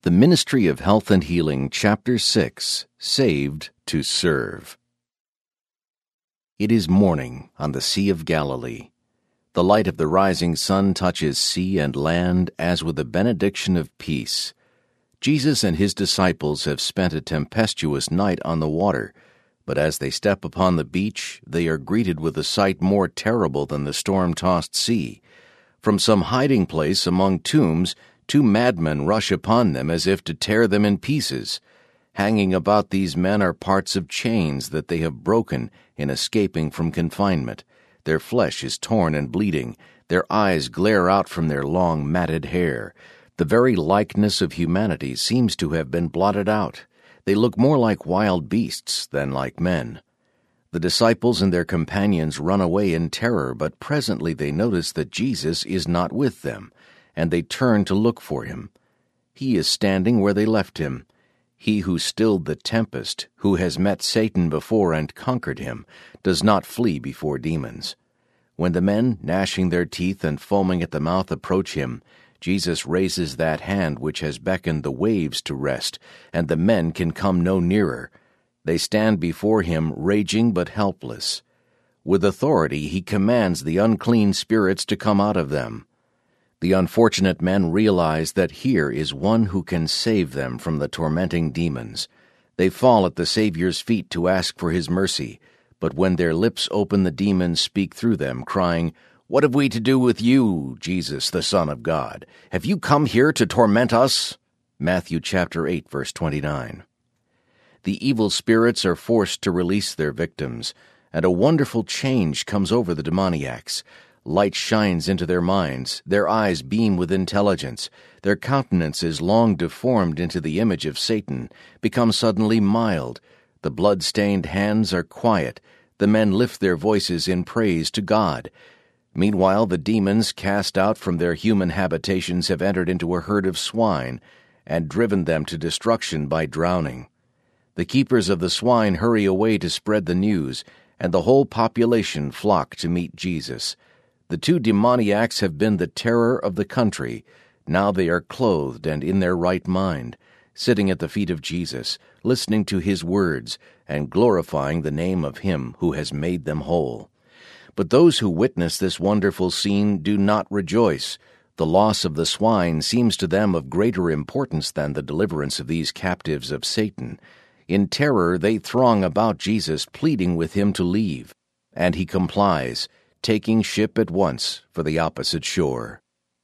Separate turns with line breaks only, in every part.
The Ministry of Health and Healing, Chapter 6, Saved to Serve. It is morning on the Sea of Galilee. The light of the rising sun touches sea and land as with a benediction of peace. Jesus and his disciples have spent a tempestuous night on the water, but as they step upon the beach, they are greeted with a sight more terrible than the storm-tossed sea. From some hiding place among tombs, two madmen rush upon them as if to tear them in pieces. Hanging about these men are parts of chains that they have broken in escaping from confinement. Their flesh is torn and bleeding. Their eyes glare out from their long, matted hair. The very likeness of humanity seems to have been blotted out. They look more like wild beasts than like men. The disciples and their companions run away in terror, but presently they notice that Jesus is not with them, and they turn to look for him. He is standing where they left him. He who stilled the tempest, who has met Satan before and conquered him, does not flee before demons. When the men, gnashing their teeth and foaming at the mouth, approach him, Jesus raises that hand which has beckoned the waves to rest, and the men can come no nearer. They stand before him, raging but helpless. With authority he commands the unclean spirits to come out of them. The unfortunate men realize that here is one who can save them from the tormenting demons. They fall at the Savior's feet to ask for his mercy, but when their lips open, the demons speak through them, crying, "What have we to do with you, Jesus, the Son of God? Have you come here to torment us?" Matthew chapter 8, verse 29. The evil spirits are forced to release their victims, and a wonderful change comes over the demoniacs. Light shines into their minds, their eyes beam with intelligence, their countenances, long deformed into the image of Satan, become suddenly mild. The blood-stained hands are quiet. The men lift their voices in praise to God. Meanwhile, the demons, cast out from their human habitations, have entered into a herd of swine and driven them to destruction by drowning. The keepers of the swine hurry away to spread the news, and the whole population flock to meet Jesus. The two demoniacs have been the terror of the country. Now they are clothed and in their right mind, sitting at the feet of Jesus, listening to his words, and glorifying the name of him who has made them whole. But those who witness this wonderful scene do not rejoice. The loss of the swine seems to them of greater importance than the deliverance of these captives of Satan. In terror they throng about Jesus, pleading with him to leave, and he complies, taking ship at once for the opposite shore.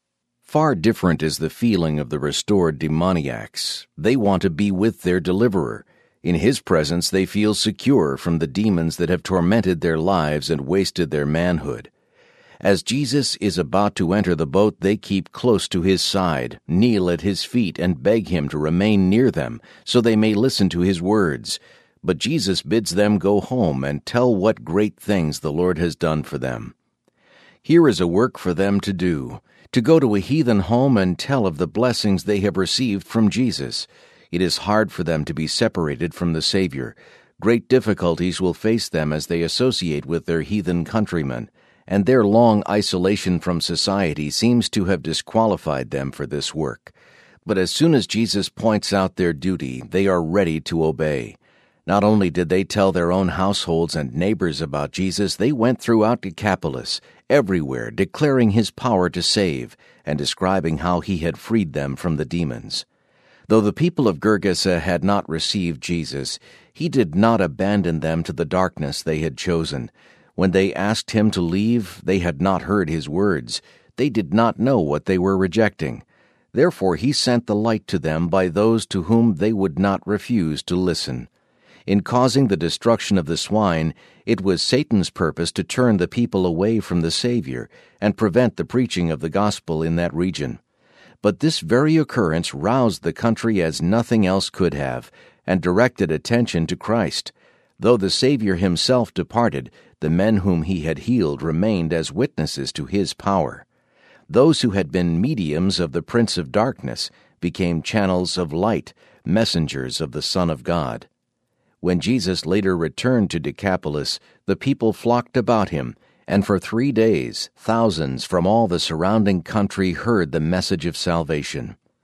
Far different is the feeling of the restored demoniacs. They want to be with their deliverer. In his presence they feel secure from the demons that have tormented their lives and wasted their manhood. As Jesus is about to enter the boat, they keep close to his side, kneel at his feet, and beg him to remain near them, so they may listen to his words. But Jesus bids them go home and tell what great things the Lord has done for them. Here is a work for them to do, to go to a heathen home and tell of the blessings they have received from Jesus. It is hard for them to be separated from the Savior. Great difficulties will face them as they associate with their heathen countrymen, and their long isolation from society seems to have disqualified them for this work. But as soon as Jesus points out their duty, they are ready to obey. Not only did they tell their own households and neighbors about Jesus, they went throughout Decapolis, everywhere declaring his power to save and describing how he had freed them from the demons. Though the people of Gergesa had not received Jesus, he did not abandon them to the darkness they had chosen. When they asked him to leave, they had not heard his words. They did not know what they were rejecting. Therefore he sent the light to them by those to whom they would not refuse to listen. In causing the destruction of the swine, it was Satan's purpose to turn the people away from the Savior and prevent the preaching of the gospel in that region. But this very occurrence roused the country as nothing else could have, and directed attention to Christ. Though the Savior himself departed, the men whom he had healed remained as witnesses to his power. Those who had been mediums of the Prince of Darkness became channels of light, messengers of the Son of God. When Jesus later returned to Decapolis, the people flocked about him, and for 3 days thousands from all the surrounding country heard the message of salvation.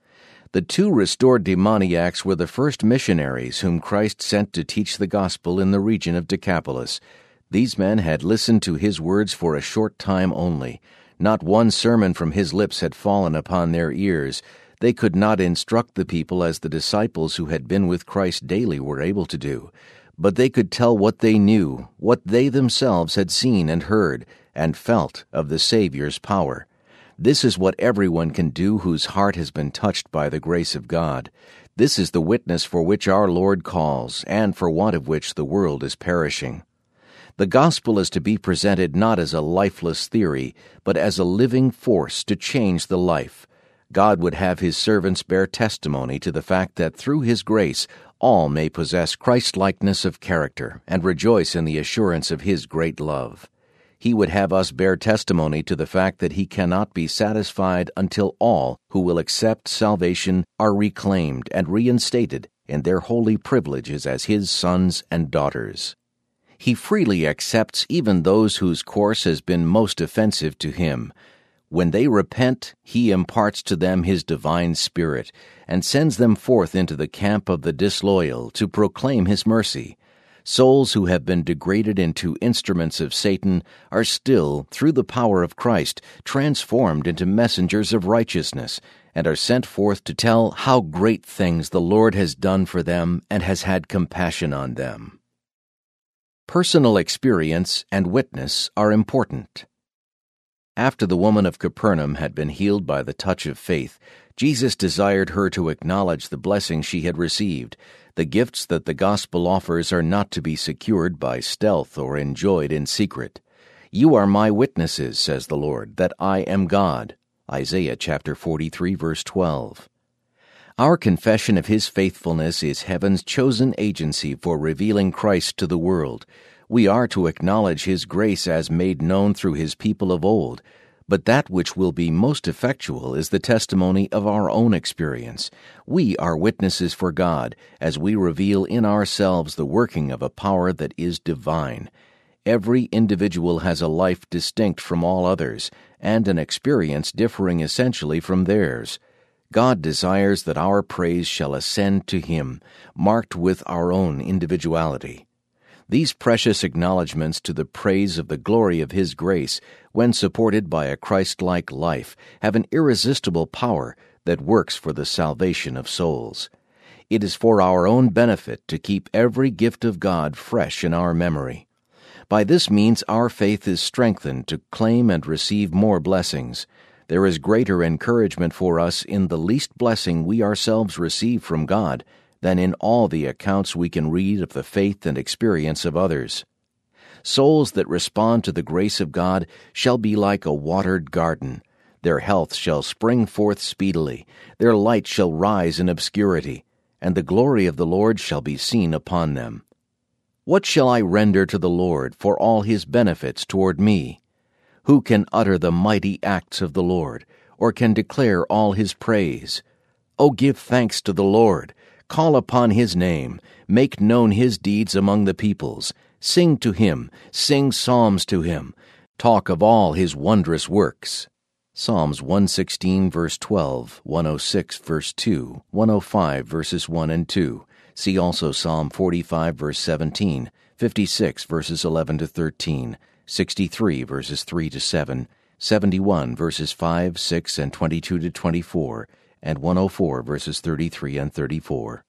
The 2 restored demoniacs were the first missionaries whom Christ sent to teach the gospel in the region of Decapolis. These men had listened to his words for a short time only. Not one sermon from his lips had fallen upon their ears. They could not instruct the people as the disciples who had been with Christ daily were able to do, but they could tell what they knew, what they themselves had seen and heard, and felt of the Savior's power. This is what everyone can do whose heart has been touched by the grace of God. This is the witness for which our Lord calls, and for want of which the world is perishing. The gospel is to be presented not as a lifeless theory, but as a living force to change the life. God would have his servants bear testimony to the fact that through his grace all may possess Christ-likeness of character and rejoice in the assurance of his great love. He would have us bear testimony to the fact that he cannot be satisfied until all who will accept salvation are reclaimed and reinstated in their holy privileges as his sons and daughters. He freely accepts even those whose course has been most offensive to him. When they repent, he imparts to them his divine Spirit and sends them forth into the camp of the disloyal to proclaim his mercy. Souls who have been degraded into instruments of Satan are still, through the power of Christ, transformed into messengers of righteousness and are sent forth to tell how great things the Lord has done for them and has had compassion on them. Personal experience and witness are important. After the woman of Capernaum had been healed by the touch of faith, Jesus desired her to acknowledge the blessing she had received. The gifts that the gospel offers are not to be secured by stealth or enjoyed in secret. "You are my witnesses," says the Lord, "that I am God." Isaiah chapter 43, verse 12. Our confession of his faithfulness is heaven's chosen agency for revealing Christ to the world. We are to acknowledge his grace as made known through his people of old, but that which will be most effectual is the testimony of our own experience. We are witnesses for God as we reveal in ourselves the working of a power that is divine. Every individual has a life distinct from all others, and an experience differing essentially from theirs. God desires that our praise shall ascend to him, marked with our own individuality. These precious acknowledgments to the praise of the glory of his grace, when supported by a Christ-like life, have an irresistible power that works for the salvation of souls. It is for our own benefit to keep every gift of God fresh in our memory. By this means our faith is strengthened to claim and receive more blessings. There is greater encouragement for us in the least blessing we ourselves receive from God than in all the accounts we can read of the faith and experience of others. Souls that respond to the grace of God shall be like a watered garden. Their health shall spring forth speedily, their light shall rise in obscurity, and the glory of the Lord shall be seen upon them. What shall I render to the Lord for all his benefits toward me? Who can utter the mighty acts of the Lord, or can declare all his praise? O give thanks to the Lord, call upon his name, make known his deeds among the peoples, sing to him, sing psalms to him, talk of all his wondrous works. Psalms 116, verse 12, 106, verse 2, 105, verses 1 and 2. See also Psalm 45, verse 17, 56, verses 11 to 13, 63, verses 3 to 7, 71, verses 5, 6, and 22 to 24, and 104, verses 33 and 34.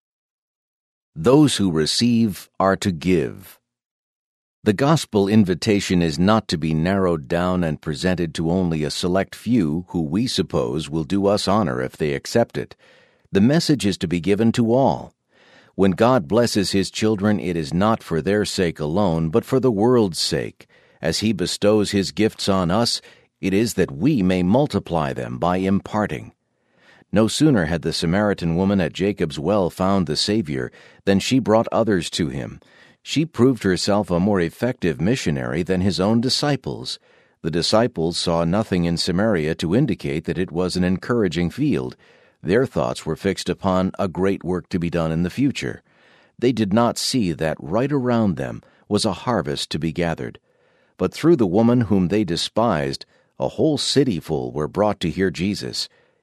Those who receive are to give. The gospel invitation is not to be narrowed down and presented to only a select few who we suppose will do us honor if they accept it. The message is to be given to all. When God blesses his children, it is not for their sake alone, but for the world's sake. As he bestows his gifts on us, it is that we may multiply them by imparting. No sooner had the Samaritan woman at Jacob's well found the Savior than she brought others to him. She proved herself a more effective missionary than his own disciples. The disciples saw nothing in Samaria to indicate that it was an encouraging field. Their thoughts were fixed upon a great work to be done in the future. They did not see that right around them was a harvest to be gathered. But through the woman whom they despised, a whole cityful were brought to hear Jesus.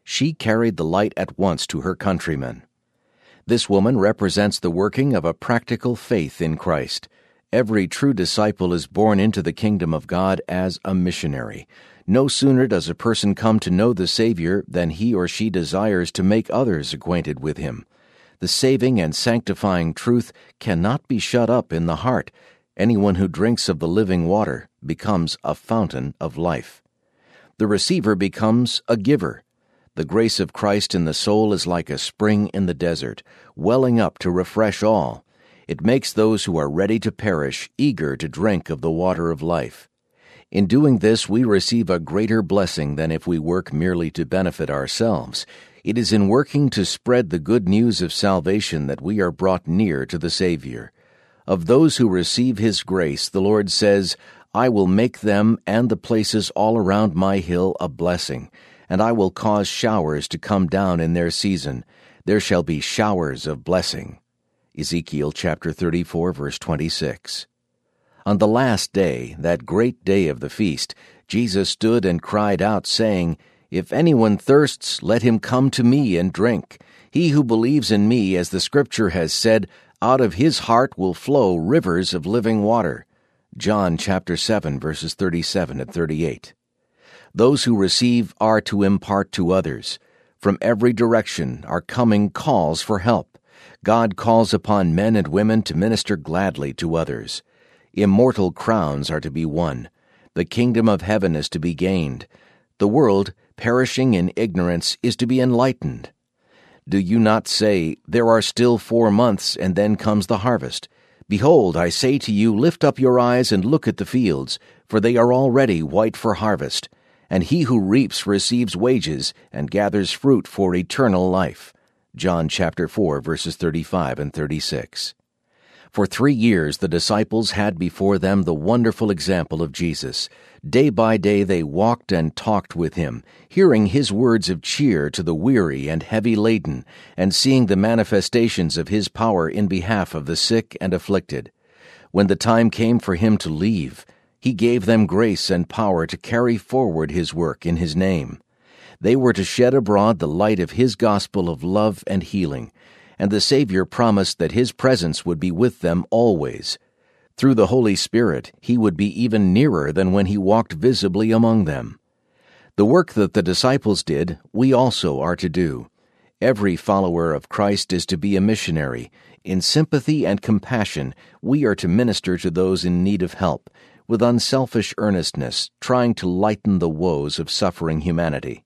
She carried the light at once to her countrymen. This woman represents the working of a practical faith in Christ. Every true disciple is born into the kingdom of God as a missionary. No sooner does a person come to know the Savior than he or she desires to make others acquainted with him. The saving and sanctifying truth cannot be shut up in the heart. Anyone who drinks of the living water becomes a fountain of life. The receiver becomes a giver. The grace of Christ in the soul is like a spring in the desert, welling up to refresh all. It makes those who are ready to perish eager to drink of the water of life. In doing this, we receive a greater blessing than if we work merely to benefit ourselves. It is in working to spread the good news of salvation that we are brought near to the Savior. Of those who receive His grace, the Lord says, "I will make them and the places all around my hill a blessing, and I will cause showers to come down in their season. There shall be showers of blessing." Ezekiel chapter 34, verse 26. On the last day, that great day of the feast, Jesus stood and cried out, saying, "If anyone thirsts, let him come to me and drink. He who believes in me, as the Scripture has said, out of his heart will flow rivers of living water." John chapter 7, verses 37 and 38. Those who receive are to impart to others. From every direction are coming calls for help. God calls upon men and women to minister gladly to others. Immortal crowns are to be won. The kingdom of heaven is to be gained. The world, perishing in ignorance, is to be enlightened. Do you not say, "There are still 4 months, and then comes the harvest"? Behold, I say to you, lift up your eyes and look at the fields, for they are already white for harvest. And he who reaps receives wages and gathers fruit for eternal life. John chapter 4, verses 35 and 36. For 3 years the disciples had before them the wonderful example of Jesus. Day by day they walked and talked with him, hearing his words of cheer to the weary and heavy laden, and seeing the manifestations of his power in behalf of the sick and afflicted. When the time came for him to leave, he gave them grace and power to carry forward his work in his name. They were to shed abroad the light of his gospel of love and healing, and the Savior promised that his presence would be with them always. Through the Holy Spirit, he would be even nearer than when he walked visibly among them. The work that the disciples did, we also are to do. Every follower of Christ is to be a missionary. In sympathy and compassion, we are to minister to those in need of help, with unselfish earnestness, trying to lighten the woes of suffering humanity.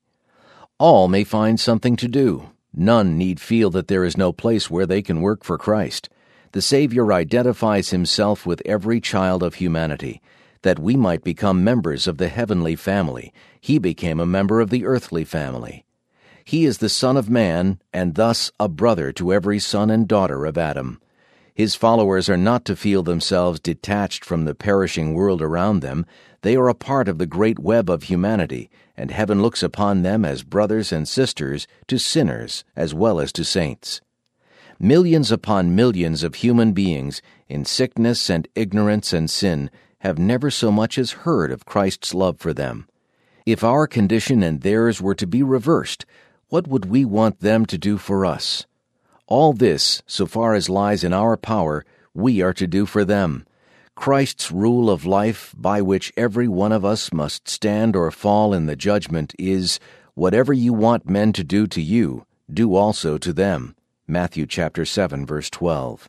All may find something to do. None need feel that there is no place where they can work for Christ. The Savior identifies himself with every child of humanity. That we might become members of the heavenly family, he became a member of the earthly family. He is the Son of Man, and thus a brother to every son and daughter of Adam. His followers are not to feel themselves detached from the perishing world around them. They are a part of the great web of humanity, and heaven looks upon them as brothers and sisters to sinners as well as to saints. Millions upon millions of human beings, in sickness and ignorance and sin, have never so much as heard of Christ's love for them. If our condition and theirs were to be reversed, what would we want them to do for us? All this, so far as lies in our power, we are to do for them. Christ's rule of life, by which every one of us must stand or fall in the judgment, is, "Whatever you want men to do to you, do also to them." Matthew chapter 7, verse 12.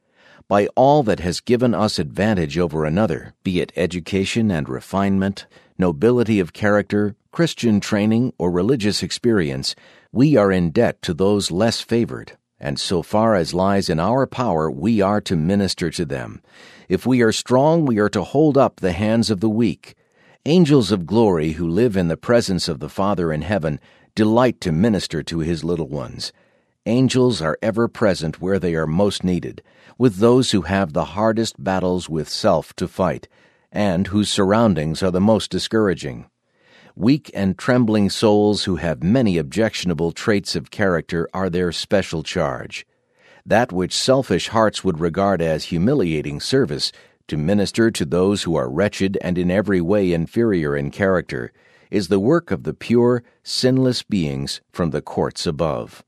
By all that has given us advantage over another, be it education and refinement, nobility of character, Christian training, or religious experience, we are in debt to those less favored, and so far as lies in our power, we are to minister to them. If we are strong, we are to hold up the hands of the weak. Angels of glory who live in the presence of the Father in heaven delight to minister to his little ones. Angels are ever present where they are most needed, with those who have the hardest battles with self to fight, and whose surroundings are the most discouraging. Weak and trembling souls who have many objectionable traits of character are their special charge. That which selfish hearts would regard as humiliating service, to minister to those who are wretched and in every way inferior in character, is the work of the pure, sinless beings from the courts above.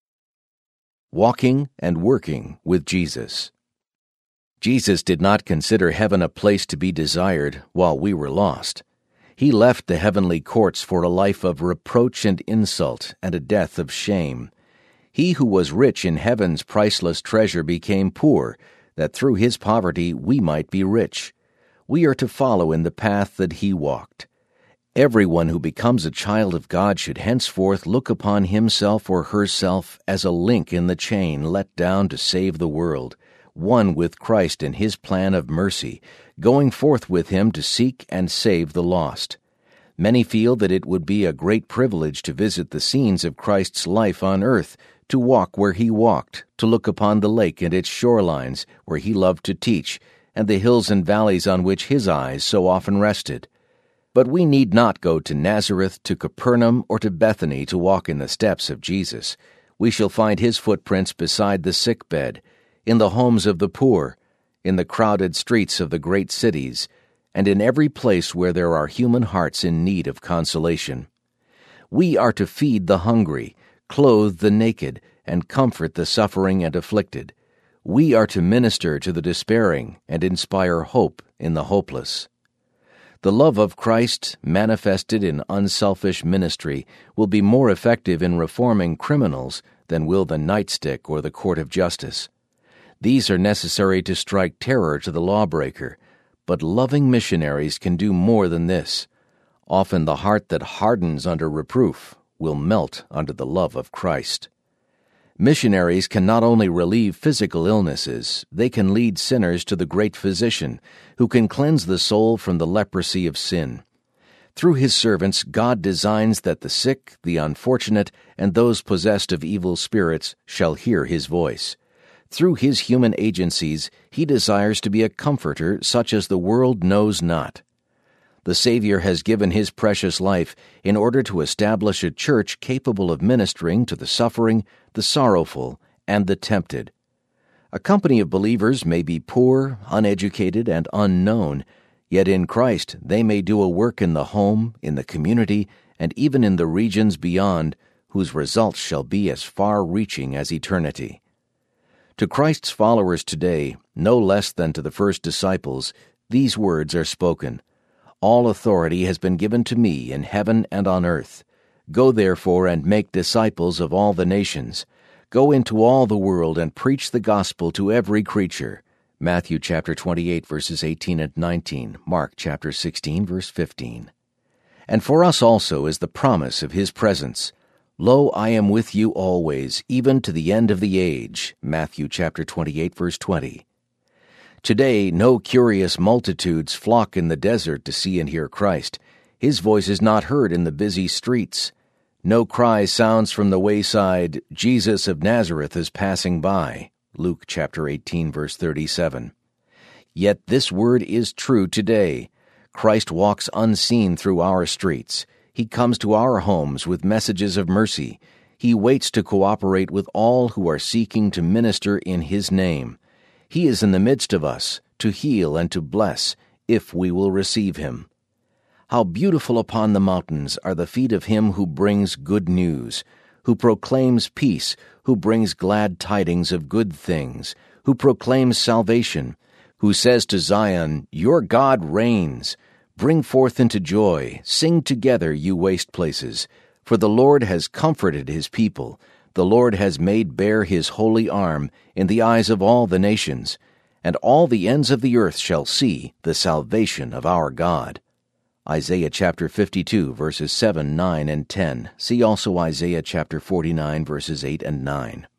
Walking and working with Jesus. Jesus did not consider heaven a place to be desired while we were lost. He left the heavenly courts for a life of reproach and insult and a death of shame. He who was rich in heaven's priceless treasure became poor, that through his poverty we might be rich. We are to follow in the path that he walked. Everyone who becomes a child of God should henceforth look upon himself or herself as a link in the chain let down to save the world, one with Christ in his plan of mercy, going forth with him to seek and save the lost. Many feel that it would be a great privilege to visit the scenes of Christ's life on earth, to walk where he walked, to look upon the lake and its shorelines where he loved to teach, and the hills and valleys on which his eyes so often rested. But we need not go to Nazareth, to Capernaum, or to Bethany to walk in the steps of Jesus. We shall find his footprints beside the sick bed, in the homes of the poor, in the crowded streets of the great cities, and in every place where there are human hearts in need of consolation. We are to feed the hungry, clothe the naked, and comfort the suffering and afflicted. We are to minister to the despairing and inspire hope in the hopeless. The love of Christ, manifested in unselfish ministry, will be more effective in reforming criminals than will the nightstick or the court of justice. These are necessary to strike terror to the lawbreaker, but loving missionaries can do more than this. Often the heart that hardens under reproof will melt under the love of Christ. Missionaries can not only relieve physical illnesses, they can lead sinners to the great physician, who can cleanse the soul from the leprosy of sin. Through his servants, God designs that the sick, the unfortunate, and those possessed of evil spirits shall hear his voice. Through his human agencies, he desires to be a comforter such as the world knows not. The Savior has given his precious life in order to establish a church capable of ministering to the suffering, the sorrowful, and the tempted. A company of believers may be poor, uneducated, and unknown, yet in Christ they may do a work in the home, in the community, and even in the regions beyond, whose results shall be as far-reaching as eternity. To Christ's followers today, no less than to the first disciples, these words are spoken. All authority has been given to me in heaven and on earth. Go therefore and make disciples of all the nations. Go into all the world and preach the gospel to every creature. Matthew chapter 28, verses 18 and 19, Mark chapter 16, verse 15. And for us also is the promise of his presence. Lo, I am with you always, even to the end of the age. Matthew chapter 28, verse 20. Today, no curious multitudes flock in the desert to see and hear Christ. His voice is not heard in the busy streets. No cry sounds from the wayside, Jesus of Nazareth is passing by. Luke chapter 18, verse 37. Yet this word is true today. Christ walks unseen through our streets. He comes to our homes with messages of mercy. He waits to cooperate with all who are seeking to minister in his name. He is in the midst of us, to heal and to bless, if we will receive him. How beautiful upon the mountains are the feet of him who brings good news, who proclaims peace, who brings glad tidings of good things, who proclaims salvation, who says to Zion, Your God reigns. Bring forth into joy, sing together, you waste places, for the Lord has comforted his people. The Lord has made bare his holy arm in the eyes of all the nations, and all the ends of the earth shall see the salvation of our God. Isaiah chapter 52, verses 7, 9, and 10. See also Isaiah chapter 49, verses 8 and 9.